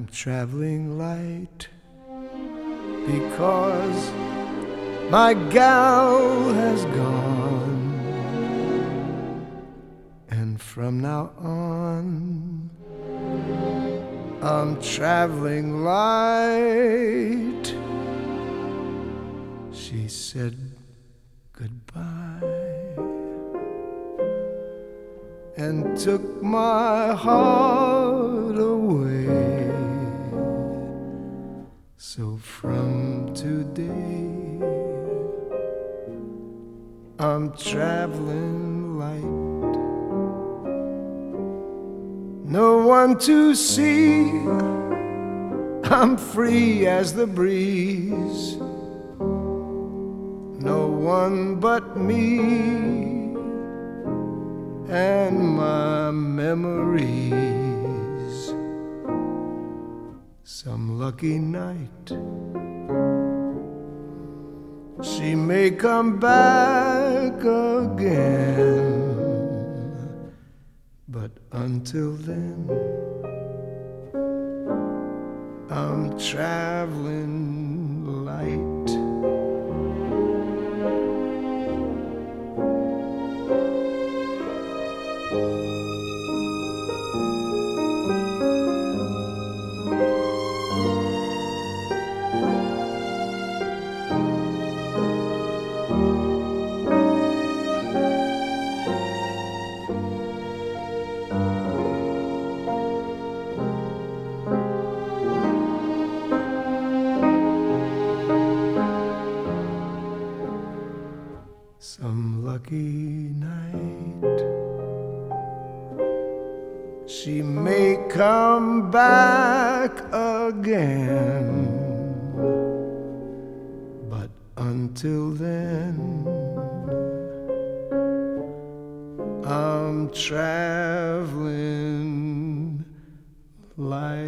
I'm traveling light because my gal has gone, and from now on I'm traveling light. She said goodbye and took my heart away. So from today I'm traveling light. No one to see, I'm free as the breeze. No one but me and my memories. Some lucky night she may come back again, but until then I'm traveling light. Some lucky night she may come back again, but until then I'm traveling light.